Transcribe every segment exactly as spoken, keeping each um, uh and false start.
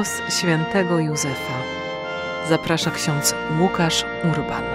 Głos świętego Józefa. Zaprasza ksiądz Łukasz Urban.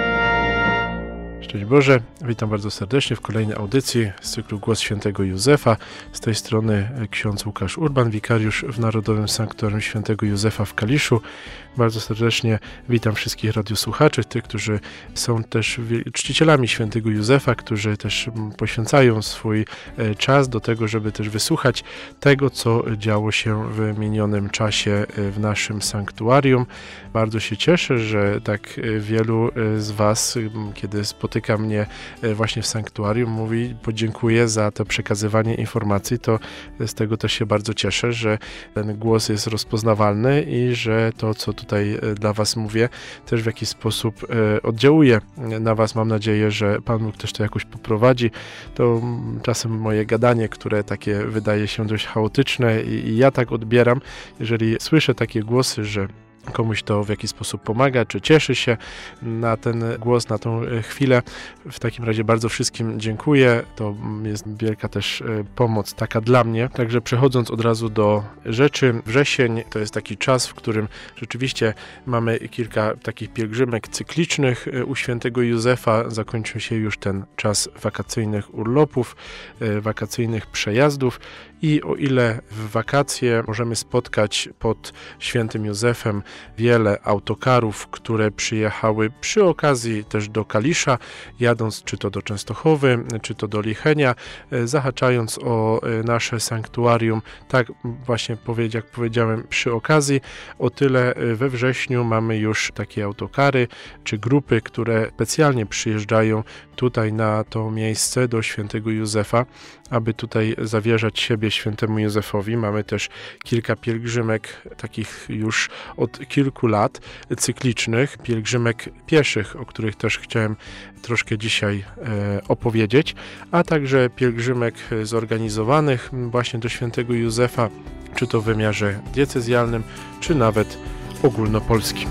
Szczęść Boże, witam bardzo serdecznie w kolejnej audycji z cyklu Głos świętego Józefa. Z tej strony ksiądz Łukasz Urban, wikariusz w Narodowym Sanktuarium Świętego Józefa w Kaliszu. Bardzo serdecznie witam wszystkich radiosłuchaczy, tych, którzy są też czcicielami świętego Józefa, którzy też poświęcają swój czas do tego, żeby też wysłuchać tego, co działo się w minionym czasie w naszym sanktuarium. Bardzo się cieszę, że tak wielu z Was, kiedy spotyka mnie właśnie w sanktuarium, mówi, podziękuję za to przekazywanie informacji, to z tego też się bardzo cieszę, że ten głos jest rozpoznawalny i że to, co tutaj dla Was mówię, też w jakiś sposób oddziałuje na Was. Mam nadzieję, że Pan Bóg też to jakoś poprowadzi. To czasem moje gadanie, które takie wydaje się dość chaotyczne i, i ja tak odbieram, jeżeli słyszę takie głosy, że komuś to w jakiś sposób pomaga, czy cieszy się na ten głos, na tą chwilę. W takim razie bardzo wszystkim dziękuję. To jest wielka też pomoc taka dla mnie. Także przechodząc od razu do rzeczy, wrzesień to jest taki czas, w którym rzeczywiście mamy kilka takich pielgrzymek cyklicznych u świętego Józefa. Zakończył się już ten czas wakacyjnych urlopów, wakacyjnych przejazdów i o ile w wakacje możemy spotkać pod świętym Józefem wiele autokarów, które przyjechały przy okazji też do Kalisza, jadąc czy to do Częstochowy, czy to do Lichenia, zahaczając o nasze sanktuarium, tak właśnie jak powiedziałem przy okazji, o tyle we wrześniu mamy już takie autokary, czy grupy, które specjalnie przyjeżdżają tutaj na to miejsce do świętego Józefa, aby tutaj zawierzać siebie świętemu Józefowi. Mamy też kilka pielgrzymek takich już od kilku lat, cyklicznych, pielgrzymek pieszych, o których też chciałem troszkę dzisiaj e, opowiedzieć, a także pielgrzymek zorganizowanych właśnie do świętego Józefa, czy to w wymiarze diecezjalnym, czy nawet ogólnopolskim.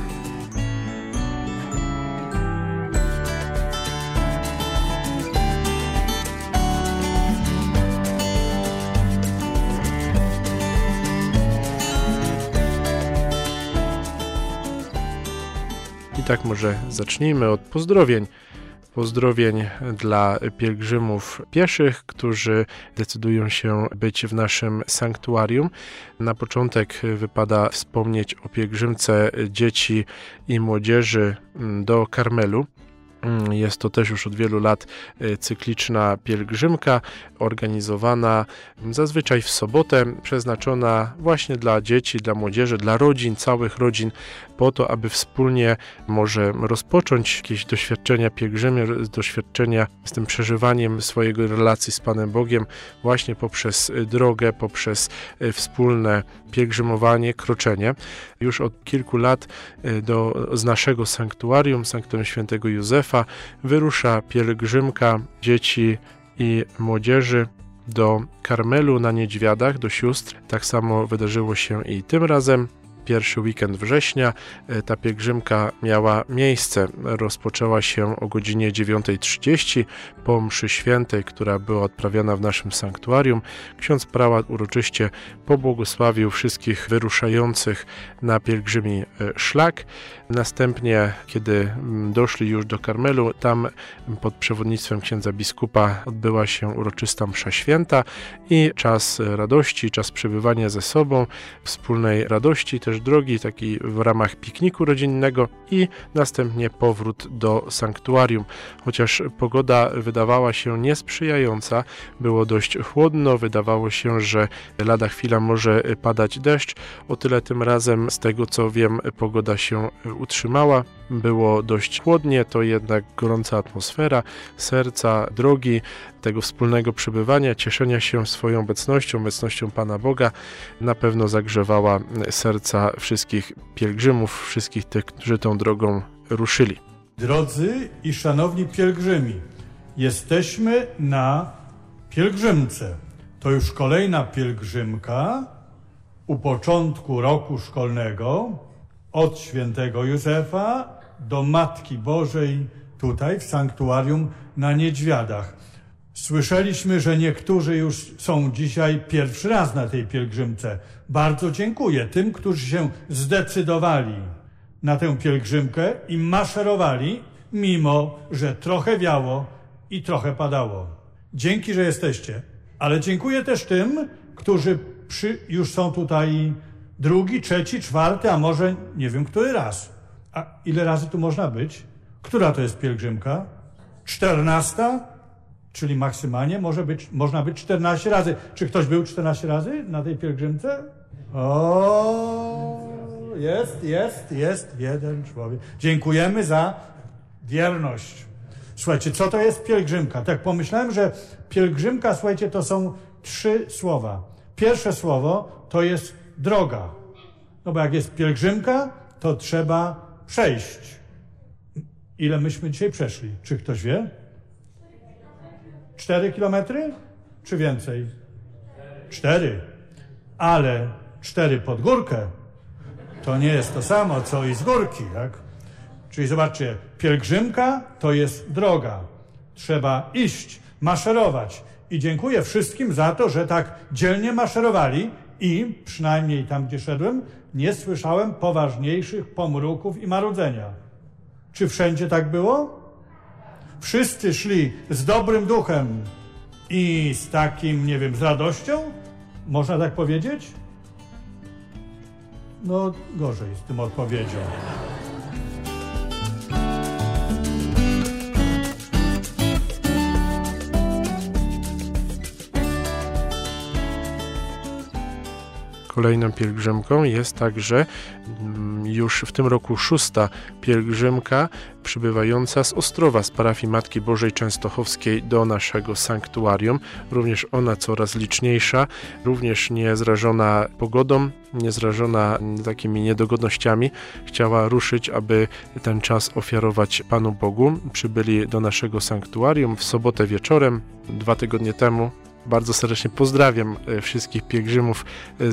I tak może zacznijmy od pozdrowień. Pozdrowień dla pielgrzymów pieszych, którzy decydują się być w naszym sanktuarium. Na początek wypada wspomnieć o pielgrzymce dzieci i młodzieży do Karmelu. Jest to też już od wielu lat cykliczna pielgrzymka, organizowana zazwyczaj w sobotę, przeznaczona właśnie dla dzieci, dla młodzieży, dla rodzin, całych rodzin, po to, aby wspólnie może rozpocząć jakieś doświadczenia pielgrzymie, doświadczenia z tym przeżywaniem swojego relacji z Panem Bogiem właśnie poprzez drogę, poprzez wspólne pielgrzymowanie, kroczenie. Już od kilku lat do, z naszego sanktuarium, sanktuarium świętego Józefa, wyrusza pielgrzymka dzieci i młodzieży do Karmelu na Niedźwiadach, do sióstr. Tak samo wydarzyło się i tym razem. Pierwszy weekend września ta pielgrzymka miała miejsce. Rozpoczęła się o godzinie dziewiąta trzydzieści po mszy świętej, która była odprawiana w naszym sanktuarium. Ksiądz prałat uroczyście pobłogosławił wszystkich wyruszających na pielgrzymi szlak. Następnie, kiedy doszli już do Karmelu, tam pod przewodnictwem księdza biskupa odbyła się uroczysta msza święta i czas radości, czas przebywania ze sobą, wspólnej radości, też drogi, taki w ramach pikniku rodzinnego i następnie powrót do sanktuarium. Chociaż pogoda wydawała się niesprzyjająca, było dość chłodno, wydawało się, że lada chwila może padać deszcz, o tyle tym razem, z tego co wiem, pogoda się utrzymała. Było dość chłodnie, to jednak gorąca atmosfera, serca, drogi, tego wspólnego przebywania, cieszenia się swoją obecnością, obecnością Pana Boga na pewno zagrzewała serca wszystkich pielgrzymów, wszystkich tych, którzy tą drogą ruszyli. Drodzy i szanowni pielgrzymi, jesteśmy na pielgrzymce. To już kolejna pielgrzymka u początku roku szkolnego od świętego Józefa do Matki Bożej tutaj w sanktuarium na Niedźwiadach. Słyszeliśmy, że niektórzy już są dzisiaj pierwszy raz na tej pielgrzymce. Bardzo dziękuję tym, którzy się zdecydowali na tę pielgrzymkę i maszerowali, mimo że trochę wiało i trochę padało. Dzięki, że jesteście. Ale dziękuję też tym, którzy przy, już są tutaj drugi, trzeci, czwarty, a może nie wiem, który raz. A ile razy tu można być? Która to jest pielgrzymka? Czternasta? Czyli maksymalnie może być, można być czternaście razy. Czy ktoś był czternaście razy na tej pielgrzymce? O, jest, jest, jest jeden człowiek. Dziękujemy za wierność. Słuchajcie, co to jest pielgrzymka? Tak pomyślałem, że pielgrzymka, słuchajcie, to są trzy słowa. Pierwsze słowo to jest droga. No bo jak jest pielgrzymka, to trzeba przejść. Ile myśmy dzisiaj przeszli? Czy ktoś wie? Cztery kilometry? Czy więcej? Cztery. Ale cztery pod górkę to nie jest to samo, co i z górki, tak? Czyli zobaczcie, pielgrzymka to jest droga. Trzeba iść, maszerować. I dziękuję wszystkim za to, że tak dzielnie maszerowali i, przynajmniej tam, gdzie szedłem, nie słyszałem poważniejszych pomruków i marudzenia. Czy wszędzie tak było? Wszyscy szli z dobrym duchem i z takim, nie wiem, z radością? Można tak powiedzieć? No, gorzej z tym odpowiedzią. Kolejną pielgrzymką jest także już w tym roku szósta pielgrzymka przybywająca z Ostrowa, z parafii Matki Bożej Częstochowskiej do naszego sanktuarium. Również ona coraz liczniejsza, również niezrażona pogodą, niezrażona takimi niedogodnościami. Chciała ruszyć, aby ten czas ofiarować Panu Bogu. Przybyli do naszego sanktuarium w sobotę wieczorem, dwa tygodnie temu. Bardzo serdecznie pozdrawiam wszystkich pielgrzymów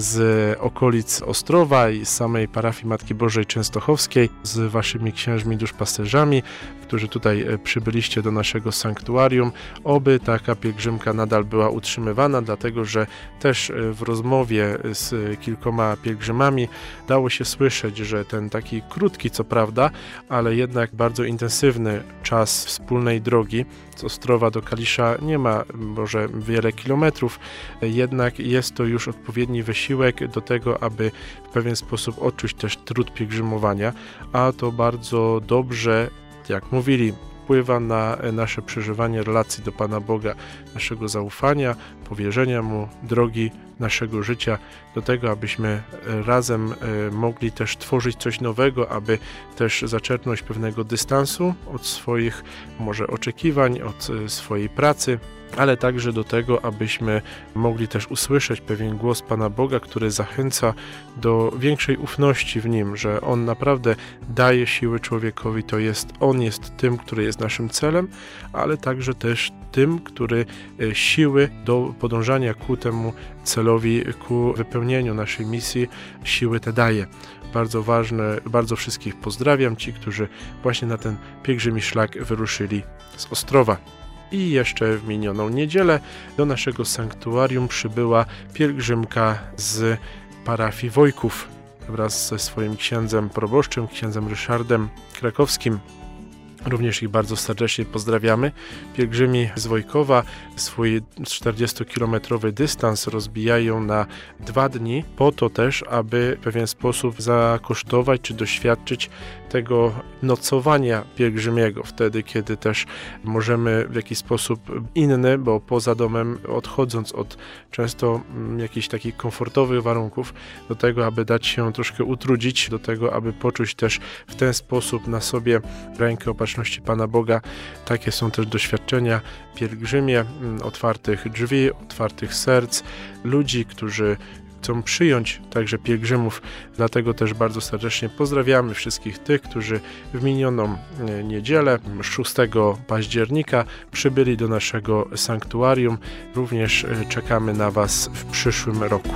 z okolic Ostrowa i z samej parafii Matki Bożej Częstochowskiej, z waszymi księżmi duszpasterzami, którzy tutaj przybyliście do naszego sanktuarium. Oby taka pielgrzymka nadal była utrzymywana, dlatego że też w rozmowie z kilkoma pielgrzymami dało się słyszeć, że ten taki krótki, co prawda, ale jednak bardzo intensywny czas wspólnej drogi z Ostrowa do Kalisza nie ma może wiele kilometrów, jednak jest to już odpowiedni wysiłek do tego, aby w pewien sposób odczuć też trud pielgrzymowania, a to bardzo dobrze, jak mówili, wpływa na nasze przeżywanie relacji do Pana Boga, naszego zaufania, powierzenia Mu drogi naszego życia, do tego, abyśmy razem mogli też tworzyć coś nowego, aby też zaczerpnąć pewnego dystansu od swoich może oczekiwań, od swojej pracy, ale także do tego, abyśmy mogli też usłyszeć pewien głos Pana Boga, który zachęca do większej ufności w Nim, że On naprawdę daje siły człowiekowi, to jest On jest tym, który jest naszym celem, ale także też tym, który siły do podążania ku temu celowi, ku wypełnieniu naszej misji, siły te daje. Bardzo ważne, bardzo wszystkich pozdrawiam, ci, którzy właśnie na ten pielgrzymi szlak wyruszyli z Ostrowa. I jeszcze w minioną niedzielę do naszego sanktuarium przybyła pielgrzymka z parafii Wojków wraz ze swoim księdzem proboszczym, księdzem Ryszardem Krakowskim. Również ich bardzo serdecznie pozdrawiamy. Pielgrzymi z Wojkowa swój czterdziestokilometrowy dystans rozbijają na dwa dni, po to też, aby w pewien sposób zakosztować czy doświadczyć tego nocowania pielgrzymiego, wtedy kiedy też możemy w jakiś sposób inny, bo poza domem, odchodząc od często jakichś takich komfortowych warunków, do tego, aby dać się troszkę utrudzić, do tego, aby poczuć też w ten sposób na sobie rękę opatrzności Pana Boga. Takie są też doświadczenia pielgrzymie, otwartych drzwi, otwartych serc, ludzi, którzy chcą przyjąć także pielgrzymów, dlatego też bardzo serdecznie pozdrawiamy wszystkich tych, którzy w minioną niedzielę, szóstego października, przybyli do naszego sanktuarium. Również czekamy na Was w przyszłym roku.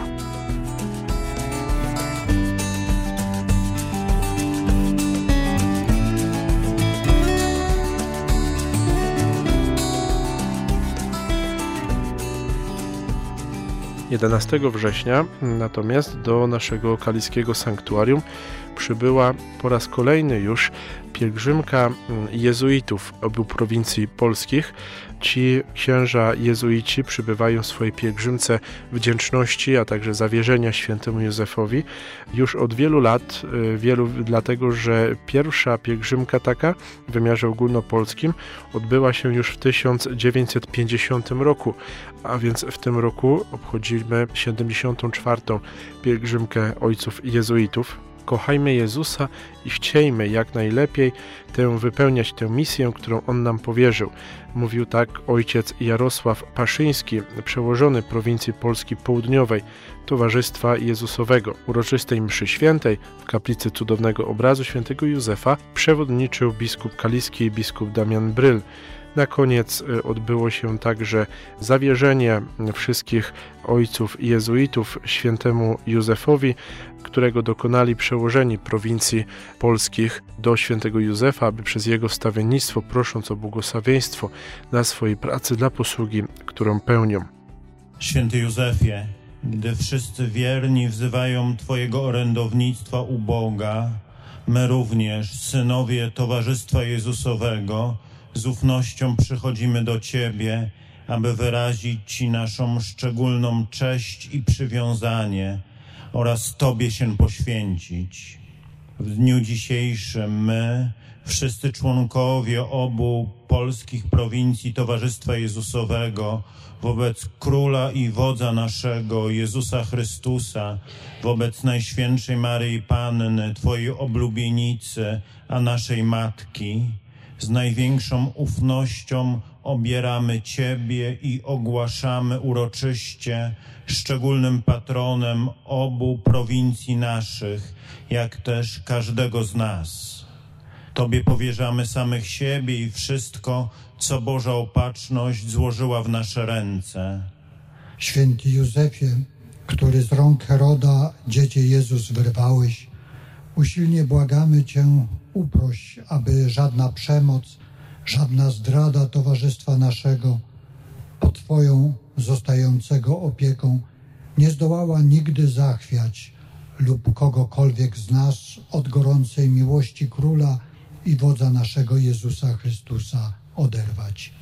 jedenastego września natomiast do naszego kaliskiego sanktuarium przybyła po raz kolejny już pielgrzymka jezuitów obu prowincji polskich. Ci księża jezuici przybywają w swojej pielgrzymce wdzięczności, a także zawierzenia świętemu Józefowi już od wielu lat, wielu dlatego, że pierwsza pielgrzymka taka w wymiarze ogólnopolskim odbyła się już w tysiąc dziewięćset pięćdziesiątym roku, a więc w tym roku obchodzimy siedemdziesiątą czwartą pielgrzymkę ojców jezuitów. Kochajmy Jezusa i chciejmy jak najlepiej tę wypełniać tę misję, którą On nam powierzył. Mówił tak ojciec Jarosław Paszyński, przełożony prowincji Polski Południowej Towarzystwa Jezusowego. Uroczystej mszy świętej w kaplicy Cudownego Obrazu świętego Józefa przewodniczył biskup kaliski i biskup Damian Bryl. Na koniec odbyło się także zawierzenie wszystkich ojców jezuitów świętemu Józefowi, którego dokonali przełożeni prowincji polskich do świętego Józefa, aby przez jego wstawiennictwo, prosząc o błogosławieństwo dla swojej pracy, dla posługi, którą pełnią. Święty Józefie, gdy wszyscy wierni wzywają Twojego orędownictwa u Boga, my również, synowie Towarzystwa Jezusowego, z ufnością przychodzimy do Ciebie, aby wyrazić Ci naszą szczególną cześć i przywiązanie oraz Tobie się poświęcić. W dniu dzisiejszym my, wszyscy członkowie obu polskich prowincji Towarzystwa Jezusowego, wobec Króla i Wodza naszego, Jezusa Chrystusa, wobec Najświętszej Maryi Panny, Twojej oblubienicy, a naszej Matki, z największą ufnością obieramy Ciebie i ogłaszamy uroczyście szczególnym patronem obu prowincji naszych, jak też każdego z nas. Tobie powierzamy samych siebie i wszystko, co Boża Opatrzność złożyła w nasze ręce. Święty Józefie, który z rąk Heroda Dziecię Jezus wyrwałeś, usilnie błagamy Cię, uproś, aby żadna przemoc, żadna zdrada towarzystwa naszego pod Twoją zostającego opieką nie zdołała nigdy zachwiać lub kogokolwiek z nas od gorącej miłości Króla i Wodza naszego Jezusa Chrystusa oderwać.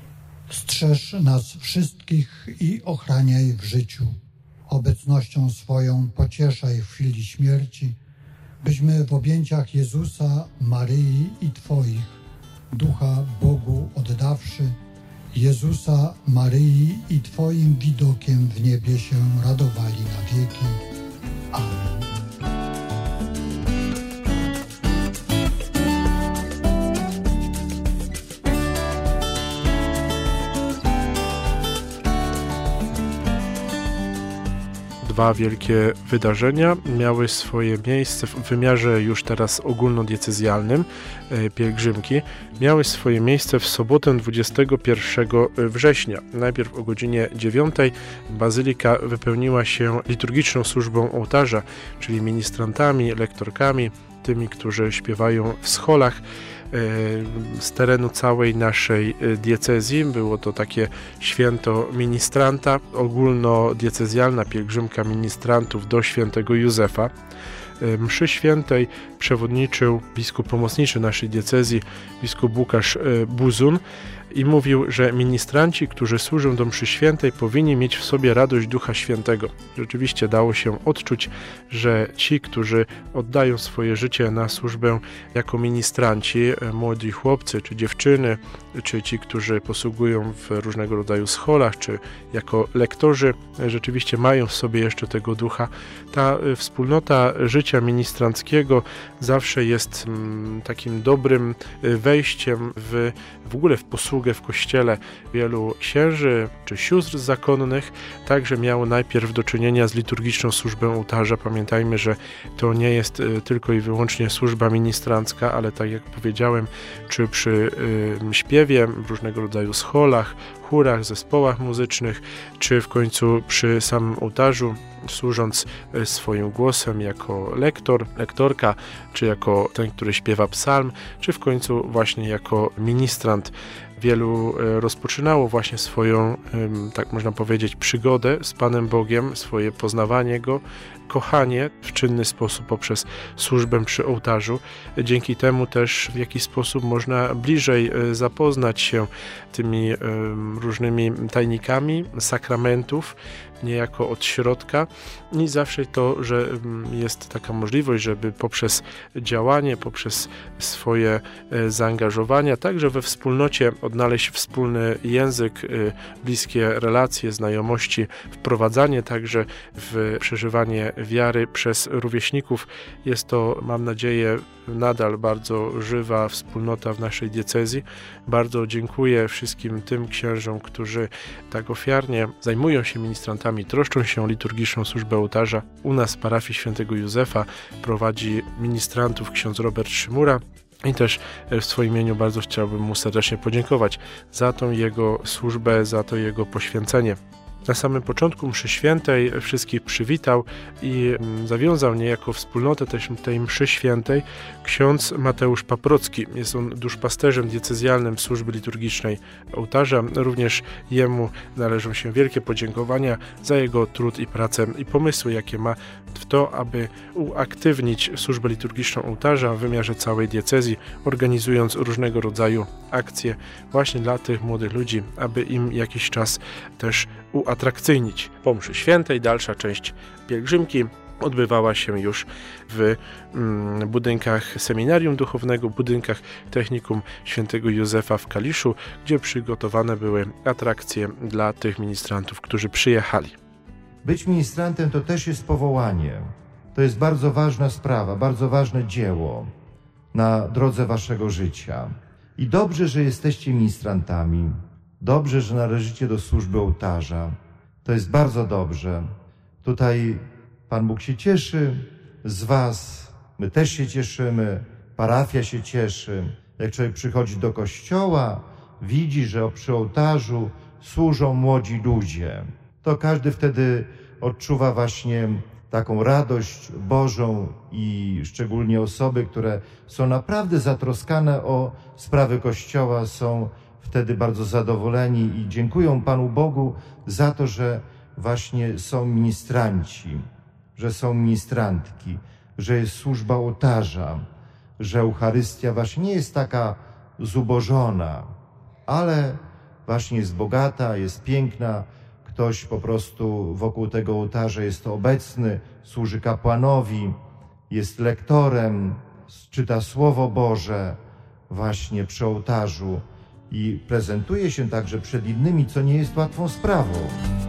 Strzeż nas wszystkich i ochraniaj w życiu. Obecnością swoją pocieszaj w chwili śmierci, byśmy w objęciach Jezusa, Maryi i Twoich, Ducha Bogu oddawszy, Jezusa, Maryi i Twoim widokiem w niebie się radowali na wieki. Amen. Dwa wielkie wydarzenia miały swoje miejsce w wymiarze już teraz ogólnodiecezjalnym pielgrzymki, miały swoje miejsce w sobotę dwudziestego pierwszego września. Najpierw o godzinie dziewiątej bazylika wypełniła się liturgiczną służbą ołtarza, czyli ministrantami, lektorkami, tymi, którzy śpiewają w scholach z terenu całej naszej diecezji. Było to takie święto ministranta, ogólnodiecezjalna pielgrzymka ministrantów do świętego Józefa. Mszy świętej przewodniczył biskup pomocniczy naszej diecezji, biskup Łukasz Buzun, i mówił, że ministranci, którzy służą do mszy świętej, powinni mieć w sobie radość Ducha Świętego. Rzeczywiście dało się odczuć, że ci, którzy oddają swoje życie na służbę jako ministranci, młodzi chłopcy czy dziewczyny, czy ci, którzy posługują w różnego rodzaju scholach, czy jako lektorzy, rzeczywiście mają w sobie jeszcze tego ducha. Ta wspólnota życia ministranckiego zawsze jest takim dobrym wejściem w, w ogóle w posługę w Kościele. Wielu księży czy sióstr zakonnych także miało najpierw do czynienia z liturgiczną służbą ołtarza. Pamiętajmy, że to nie jest tylko i wyłącznie służba ministrancka, ale tak jak powiedziałem, czy przy y, śpiewie w różnego rodzaju scholach, chórach, zespołach muzycznych, czy w końcu przy samym ołtarzu, służąc swoim głosem jako lektor, lektorka, czy jako ten, który śpiewa psalm, czy w końcu właśnie jako ministrant. Wielu rozpoczynało właśnie swoją, tak można powiedzieć, przygodę z Panem Bogiem, swoje poznawanie Go, kochanie w czynny sposób poprzez służbę przy ołtarzu. Dzięki temu też w jakiś sposób można bliżej zapoznać się tymi różnymi tajnikami sakramentów, niejako od środka, i zawsze to, że jest taka możliwość, żeby poprzez działanie, poprzez swoje zaangażowania, także we wspólnocie odnaleźć wspólny język, bliskie relacje, znajomości, wprowadzanie także w przeżywanie wiary przez rówieśników. Jest to, mam nadzieję, nadal bardzo żywa wspólnota w naszej diecezji. Bardzo dziękuję wszystkim tym księżom, którzy tak ofiarnie zajmują się ministrantami, troszczą się o liturgiczną służbę ołtarza. U nas w parafii świętego Józefa prowadzi ministrantów ksiądz Robert Szymura. I też w swoim imieniu bardzo chciałbym mu serdecznie podziękować za tą jego służbę, za to jego poświęcenie. Na samym początku mszy świętej wszystkich przywitał i zawiązał niejako wspólnotę też tej mszy świętej ksiądz Mateusz Paprocki. Jest on duszpasterzem diecezjalnym służby liturgicznej ołtarza. Również jemu należą się wielkie podziękowania za jego trud i pracę i pomysły, jakie ma w to, aby uaktywnić służbę liturgiczną ołtarza w wymiarze całej diecezji, organizując różnego rodzaju akcje właśnie dla tych młodych ludzi, aby im jakiś czas też uatrakcyjnić. Po mszy świętej dalsza część pielgrzymki odbywała się już w mm, budynkach seminarium duchownego, budynkach technikum świętego Józefa w Kaliszu, gdzie przygotowane były atrakcje dla tych ministrantów, którzy przyjechali. Być ministrantem to też jest powołanie. To jest bardzo ważna sprawa, bardzo ważne dzieło na drodze waszego życia. I dobrze, że jesteście ministrantami. Dobrze, że należycie do służby ołtarza. To jest bardzo dobrze. Tutaj Pan Bóg się cieszy z was. My też się cieszymy. Parafia się cieszy. Jak człowiek przychodzi do kościoła, widzi, że przy ołtarzu służą młodzi ludzie, to każdy wtedy odczuwa właśnie taką radość Bożą i szczególnie osoby, które są naprawdę zatroskane o sprawy Kościoła, są wtedy bardzo zadowoleni i dziękują Panu Bogu za to, że właśnie są ministranci, że są ministrantki, że jest służba ołtarza, że Eucharystia właśnie nie jest taka zubożona, ale właśnie jest bogata, jest piękna. Ktoś po prostu wokół tego ołtarza jest obecny, służy kapłanowi, jest lektorem, czyta Słowo Boże właśnie przy ołtarzu i prezentuje się także przed innymi, co nie jest łatwą sprawą.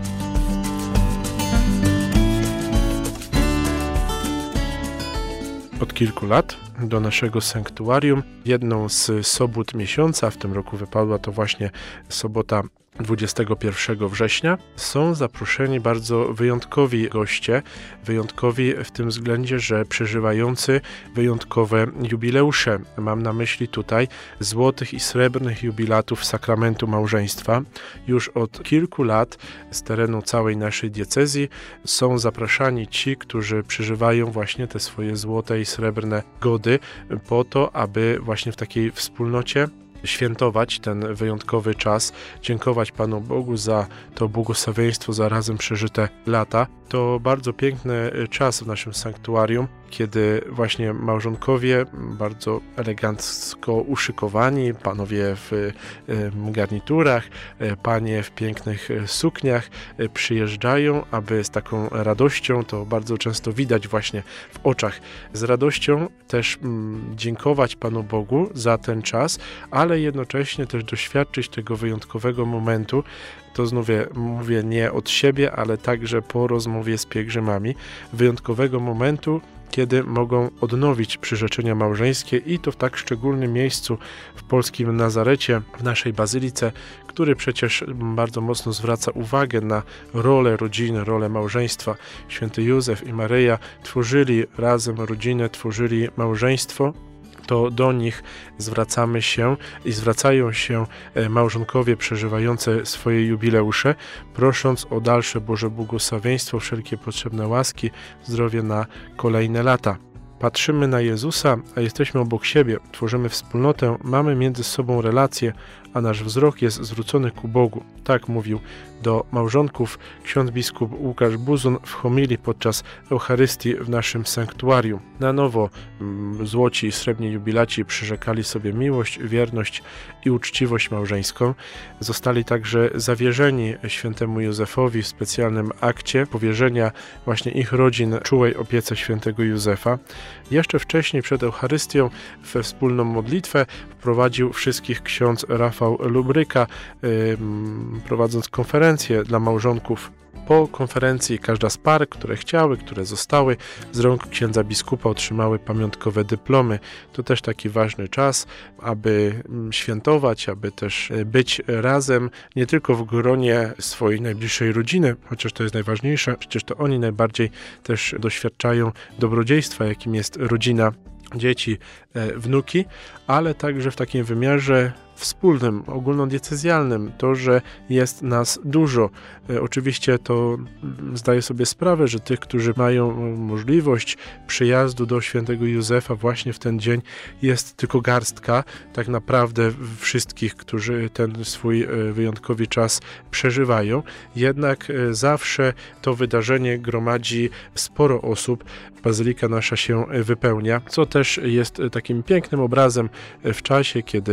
Od kilku lat do naszego sanktuarium jedną z sobót miesiąca, w tym roku wypadła to właśnie sobota dwudziestego pierwszego września, są zaproszeni bardzo wyjątkowi goście, wyjątkowi w tym względzie, że przeżywający wyjątkowe jubileusze. Mam na myśli tutaj złotych i srebrnych jubilatów sakramentu małżeństwa. Już od kilku lat z terenu całej naszej diecezji są zapraszani ci, którzy przeżywają właśnie te swoje złote i srebrne gody po to, aby właśnie w takiej wspólnocie świętować ten wyjątkowy czas, dziękować Panu Bogu za to błogosławieństwo, za razem przeżyte lata. To bardzo piękny czas w naszym sanktuarium, kiedy właśnie małżonkowie bardzo elegancko uszykowani, panowie w garniturach, panie w pięknych sukniach przyjeżdżają, aby z taką radością, to bardzo często widać właśnie w oczach, z radością też dziękować Panu Bogu za ten czas, ale jednocześnie też doświadczyć tego wyjątkowego momentu. To znów mówię nie od siebie, ale także po rozmowie z pielgrzymami, wyjątkowego momentu, kiedy mogą odnowić przyrzeczenia małżeńskie i to w tak szczególnym miejscu w polskim Nazarecie, w naszej bazylice, który przecież bardzo mocno zwraca uwagę na rolę rodziny, rolę małżeństwa. Święty Józef i Maryja tworzyli razem rodzinę, tworzyli małżeństwo. to do nich zwracamy się i zwracają się małżonkowie przeżywające swoje jubileusze, prosząc o dalsze Boże błogosławieństwo, wszelkie potrzebne łaski, zdrowie na kolejne lata. Patrzymy na Jezusa, a jesteśmy obok siebie, tworzymy wspólnotę, mamy między sobą relacje, a nasz wzrok jest zwrócony ku Bogu. Tak mówił do małżonków ksiądz biskup Łukasz Buzun w homilii podczas Eucharystii w naszym sanktuarium. Na nowo mm, złoci i srebrni jubilaci przyrzekali sobie miłość, wierność i uczciwość małżeńską. Zostali także zawierzeni świętemu Józefowi w specjalnym akcie powierzenia właśnie ich rodzin czułej opiece świętego Józefa. Jeszcze wcześniej przed Eucharystią we wspólną modlitwę wprowadził wszystkich ksiądz Rafał Lubryka, yy, prowadząc konferencję dla małżonków. Po konferencji każda z par, które chciały, które zostały, z rąk księdza biskupa otrzymały pamiątkowe dyplomy. To też taki ważny czas, aby świętować, aby też być razem, nie tylko w gronie swojej najbliższej rodziny, chociaż to jest najważniejsze, przecież to oni najbardziej też doświadczają dobrodziejstwa, jakim jest rodzina, dzieci, wnuki, ale także w takim wymiarze wspólnym, ogólnodiecezjalnym, to, że jest nas dużo. Oczywiście to zdaję sobie sprawę, że tych, którzy mają możliwość przyjazdu do świętego Józefa właśnie w ten dzień, jest tylko garstka, tak naprawdę wszystkich, którzy ten swój wyjątkowy czas przeżywają. Jednak zawsze to wydarzenie gromadzi sporo osób, bazylika nasza się wypełnia, co też jest takim pięknym obrazem w czasie, kiedy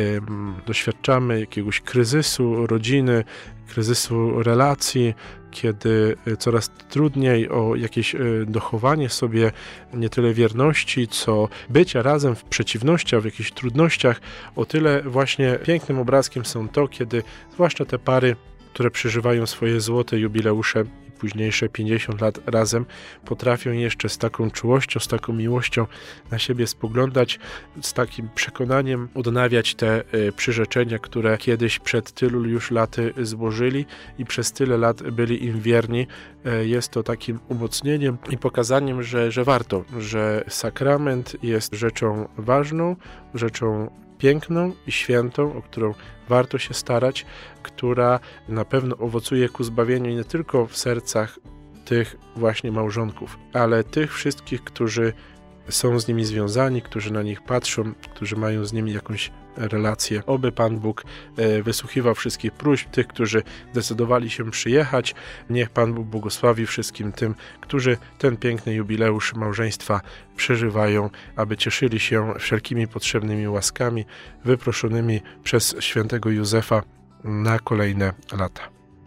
doświadczamy jakiegoś kryzysu rodziny, kryzysu relacji, kiedy coraz trudniej o jakieś dochowanie sobie nie tyle wierności, co bycia razem w przeciwnościach, w jakichś trudnościach. O tyle właśnie pięknym obrazkiem są to, kiedy zwłaszcza te pary, które przeżywają swoje złote jubileusze, późniejsze pięćdziesiąt lat razem, potrafią jeszcze z taką czułością, z taką miłością na siebie spoglądać, z takim przekonaniem odnawiać te y, przyrzeczenia, które kiedyś przed tylu już laty złożyli i przez tyle lat byli im wierni. Y, jest to takim umocnieniem i pokazaniem, że, że warto, że sakrament jest rzeczą ważną, rzeczą piękną i świętą, o którą warto się starać, która na pewno owocuje ku zbawieniu nie tylko w sercach tych właśnie małżonków, ale tych wszystkich, którzy są z nimi związani, którzy na nich patrzą, którzy mają z nimi jakąś relację. Oby Pan Bóg wysłuchiwał wszystkich próśb tych, którzy zdecydowali się przyjechać. Niech Pan Bóg błogosławi wszystkim tym, którzy ten piękny jubileusz małżeństwa przeżywają, aby cieszyli się wszelkimi potrzebnymi łaskami wyproszonymi przez świętego Józefa na kolejne lata.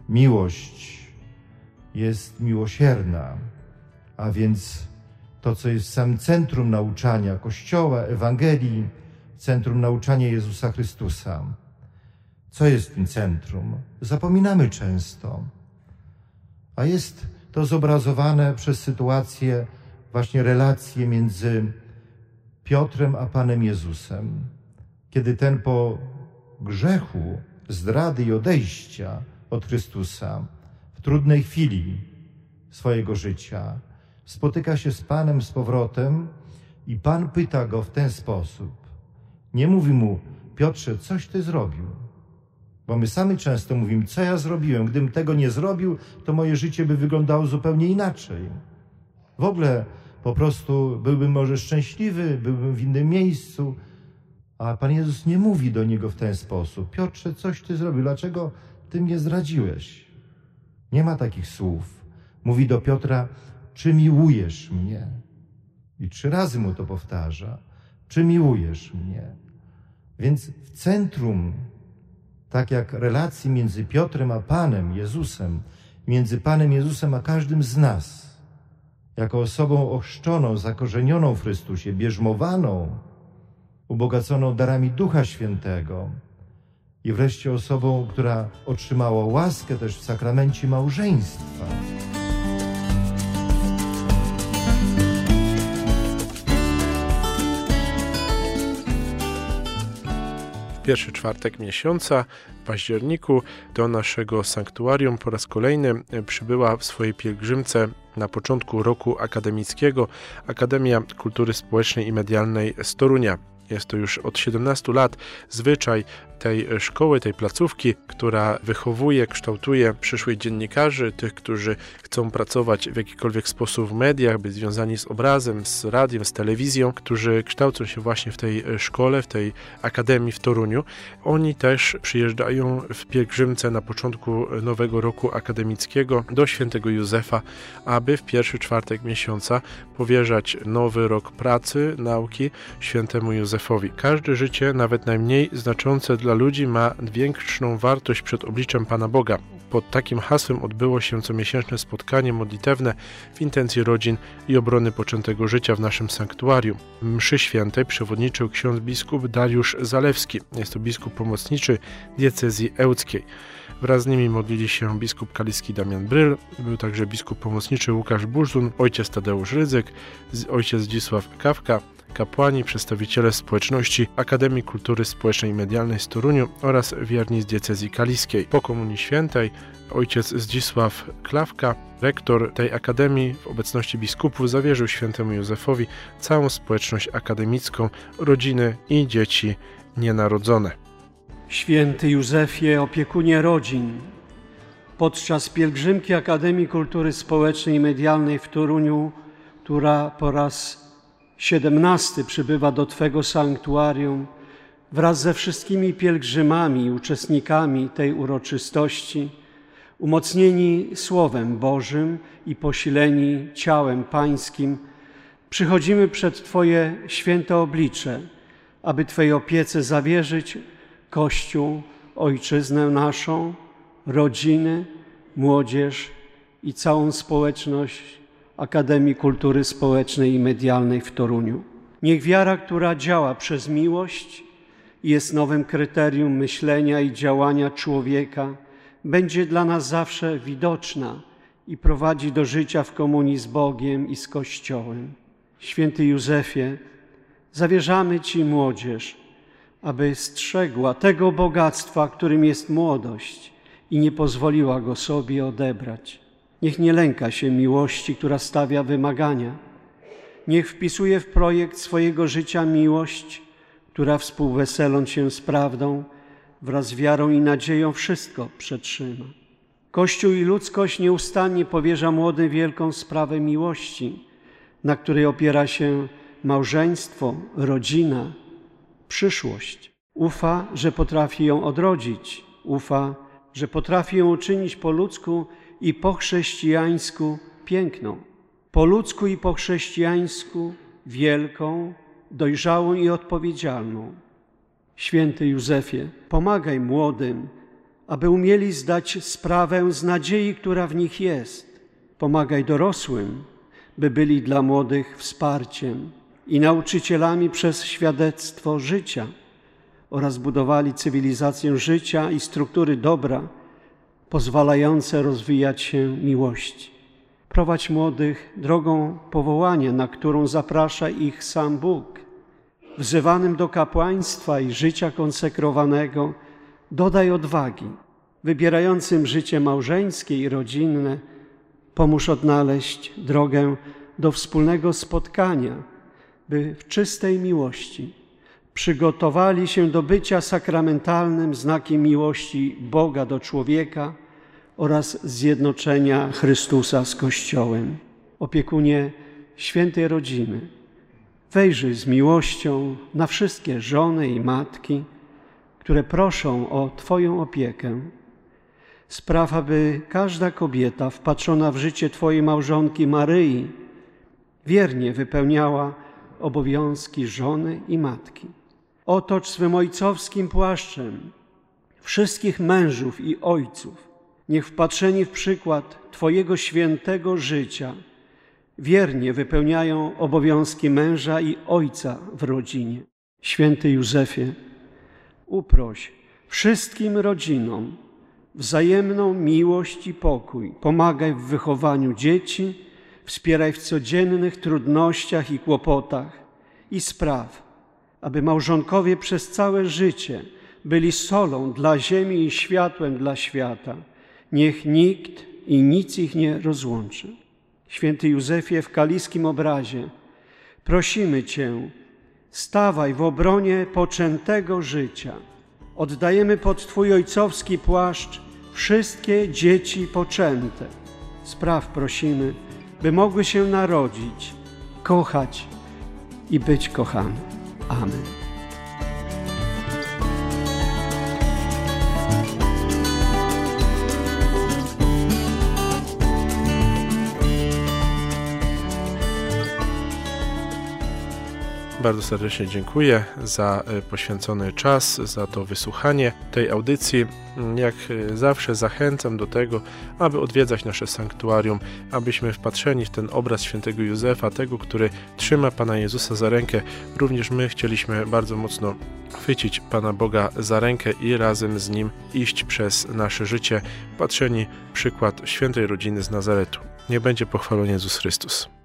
Miłość jest miłosierna, a więc to, co jest w samym centrum nauczania Kościoła, Ewangelii, centrum nauczania Jezusa Chrystusa. Co jest w tym centrum? Zapominamy często. A jest to zobrazowane przez sytuację, właśnie relacje między Piotrem a Panem Jezusem. Kiedy ten po grzechu, zdrady i odejścia od Chrystusa w trudnej chwili swojego życia spotyka się z Panem z powrotem i Pan pyta go w ten sposób. Nie mówi mu: Piotrze, coś ty zrobił. Bo my sami często mówimy: co ja zrobiłem? Gdybym tego nie zrobił, to moje życie by wyglądało zupełnie inaczej. W ogóle po prostu byłbym może szczęśliwy, byłbym w innym miejscu. A Pan Jezus nie mówi do niego w ten sposób: Piotrze, coś ty zrobił, dlaczego ty mnie zdradziłeś? Nie ma takich słów. Mówi do Piotra: czy miłujesz mnie? I trzy razy mu to powtarza. Czy miłujesz mnie? Więc w centrum, tak jak relacji między Piotrem a Panem Jezusem, między Panem Jezusem a każdym z nas, jako osobą ochrzczoną, zakorzenioną w Chrystusie, bierzmowaną, ubogaconą darami Ducha Świętego i wreszcie osobą, która otrzymała łaskę też w sakramencie małżeństwa. Pierwszy czwartek miesiąca, w październiku, do naszego sanktuarium po raz kolejny przybyła w swojej pielgrzymce na początku roku akademickiego Akademia Kultury Społecznej i Medialnej z Torunia. Jest to już od siedemnastu lat zwyczaj tej szkoły, tej placówki, która wychowuje, kształtuje przyszłych dziennikarzy, tych, którzy chcą pracować w jakikolwiek sposób w mediach, być związani z obrazem, z radiem, z telewizją, którzy kształcą się właśnie w tej szkole, w tej akademii w Toruniu. Oni też przyjeżdżają w pielgrzymce na początku nowego roku akademickiego do Świętego Józefa, aby w pierwszy czwartek miesiąca powierzać nowy rok pracy, nauki Świętemu Józefowi. Każde życie, nawet najmniej znaczące dla ludzi, ma większą wartość przed obliczem Pana Boga. Pod takim hasłem odbyło się comiesięczne spotkanie modlitewne w intencji rodzin i obrony poczętego życia w naszym sanktuarium. Mszy świętej przewodniczył ksiądz biskup Dariusz Zalewski. Jest to biskup pomocniczy diecezji ełckiej. Wraz z nimi modlili się biskup kaliski Damian Bryl, był także biskup pomocniczy Łukasz Burzun, ojciec Tadeusz Rydzyk, ojciec Zdzisław Kawka, kapłani, przedstawiciele społeczności Akademii Kultury Społecznej i Medialnej z Toruniu oraz wierni z diecezji kaliskiej. Po Komunii Świętej ojciec Zdzisław Klawka, rektor tej akademii, w obecności biskupów zawierzył Świętemu Józefowi całą społeczność akademicką, rodziny i dzieci nienarodzone. Święty Józefie, opiekunie rodzin, podczas pielgrzymki Akademii Kultury Społecznej i Medialnej w Toruniu, która po raz siedemnasty przybywa do Twego sanktuarium, wraz ze wszystkimi pielgrzymami i uczestnikami tej uroczystości, umocnieni Słowem Bożym i posileni ciałem Pańskim, przychodzimy przed Twoje święte oblicze, aby Twojej opiece zawierzyć Kościół, Ojczyznę naszą, rodziny, młodzież i całą społeczność Akademii Kultury Społecznej i Medialnej w Toruniu. Niech wiara, która działa przez miłość i jest nowym kryterium myślenia i działania człowieka, będzie dla nas zawsze widoczna i prowadzi do życia w komunii z Bogiem i z Kościołem. Święty Józefie, zawierzamy Ci młodzież, aby strzegła tego bogactwa, którym jest młodość i nie pozwoliła go sobie odebrać. Niech nie lęka się miłości, która stawia wymagania. Niech wpisuje w projekt swojego życia miłość, która współweseląc się z prawdą, wraz z wiarą i nadzieją wszystko przetrzyma. Kościół i ludzkość nieustannie powierza młodym wielką sprawę miłości, na której opiera się małżeństwo, rodzina, przyszłość. Ufa, że potrafi ją odrodzić. Ufa, że potrafi ją uczynić po ludzku i po chrześcijańsku piękną. Po ludzku i po chrześcijańsku wielką, dojrzałą i odpowiedzialną. Święty Józefie, pomagaj młodym, aby umieli zdać sprawę z nadziei, która w nich jest. Pomagaj dorosłym, by byli dla młodych wsparciem i nauczycielami przez świadectwo życia oraz budowali cywilizację życia i struktury dobra, pozwalające rozwijać się miłości. Prowadź młodych drogą powołania, na którą zaprasza ich sam Bóg. Wzywanym do kapłaństwa i życia konsekrowanego dodaj odwagi. Wybierającym życie małżeńskie i rodzinne pomóż odnaleźć drogę do wspólnego spotkania, by w czystej miłości przygotowali się do bycia sakramentalnym znakiem miłości Boga do człowieka oraz zjednoczenia Chrystusa z Kościołem. Opiekunie świętej rodziny, wejrzyj z miłością na wszystkie żony i matki, które proszą o Twoją opiekę. Spraw, aby każda kobieta wpatrzona w życie Twojej małżonki Maryi wiernie wypełniała obowiązki żony i matki. Otocz swym ojcowskim płaszczem wszystkich mężów i ojców. Niech wpatrzeni w przykład Twojego świętego życia wiernie wypełniają obowiązki męża i ojca w rodzinie. Święty Józefie, uproś wszystkim rodzinom wzajemną miłość i pokój. Pomagaj w wychowaniu dzieci, wspieraj w codziennych trudnościach i kłopotach i spraw, aby małżonkowie przez całe życie byli solą dla ziemi i światłem dla świata. Niech nikt i nic ich nie rozłączy. Święty Józefie, w kaliskim obrazie prosimy Cię, stawaj w obronie poczętego życia. Oddajemy pod Twój ojcowski płaszcz wszystkie dzieci poczęte. Spraw prosimy, by mogły się narodzić, kochać i być kochane. Amen. Bardzo serdecznie dziękuję za poświęcony czas, za to wysłuchanie tej audycji. Jak zawsze zachęcam do tego, aby odwiedzać nasze sanktuarium, abyśmy wpatrzeni w ten obraz świętego Józefa, tego, który trzyma Pana Jezusa za rękę. Również my chcieliśmy bardzo mocno chwycić Pana Boga za rękę i razem z Nim iść przez nasze życie, patrzeni w przykład świętej rodziny z Nazaretu. Niech będzie pochwalony Jezus Chrystus.